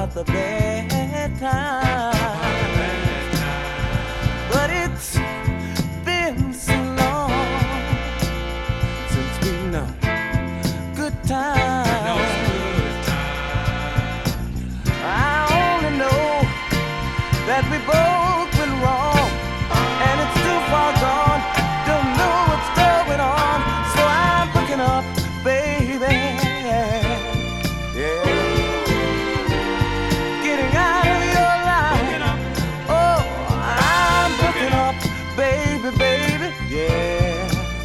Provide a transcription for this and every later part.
about the bad time. But it's been so long since we know good times. I only know that we both went wrong, and it's too far gone. Don't know what's going on, so I'm looking up, baby. Yeah. Getting out of your life. Oh, I'm looking up, baby, baby. Yeah.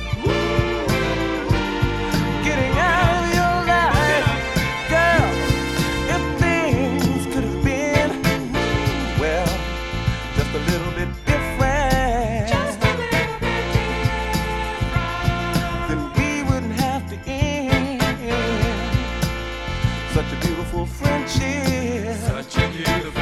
Getting out of your life, girl. If things could have been, well, just a little bit different, Just a little bit different. then we wouldn't have to end such a beautiful friendship. Such a beautiful